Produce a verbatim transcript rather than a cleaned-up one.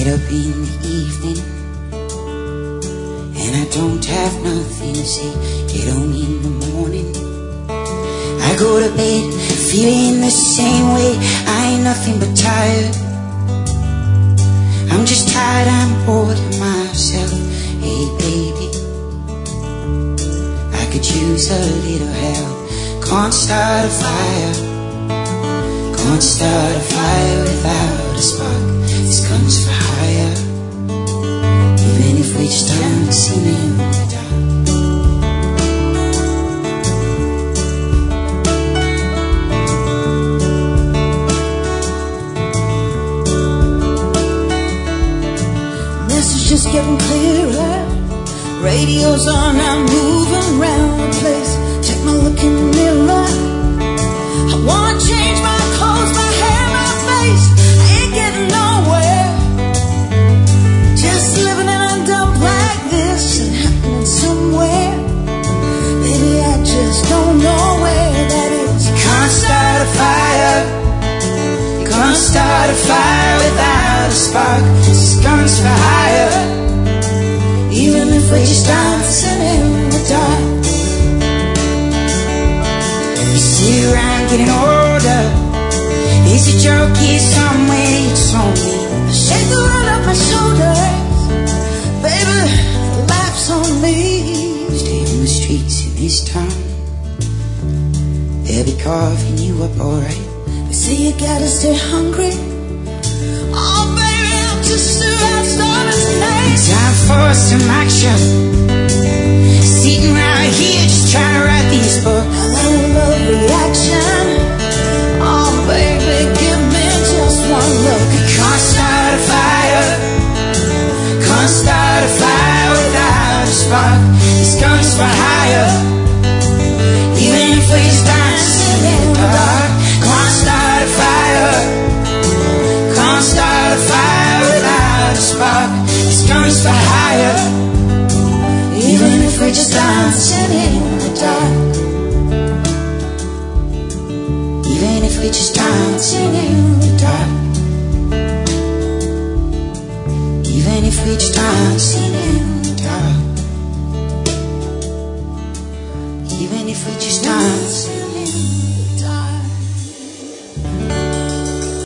get up in the evening and I don't have nothing to say. Get on in the morning, I go to bed feeling the same way. I ain't nothing but tired. I'm just tired, I'm bored of myself. Hey baby, I could use a little help. Can't start a fire, can't start a fire without a spark. This gun's for hire, even if we just dancing in the dark. Message just getting clearer. Radio's on, I'm moving around the place. Take my look in the mirror. I wanna change my clothes, my hair, my face. I ain't getting nowhere. Just living in a dump like this and happening somewhere. Baby, I just don't know where that is. You can't start a fire, you can't start a fire without a spark. This gun's for hire, even if we're just dancing in the dark. You sit around getting older. Is it your kid somewhere you told me? I shake the world off my shoulders. Baby, life's on me. Stay on the streets in this town, they'll be carving you up alright. They say you gotta stay hungry. Oh baby, I'm just about starving tonight. Time for some action. Sitting right here just trying to write this book. I love reaction. Oh baby, give me just one look. Can't start a fire, can't start a fire without a spark. This gun's for hire, even if we're just dancing in the dark. Can't start a fire, can't start a fire without a spark. This gun's for hire, even if we're just dancing in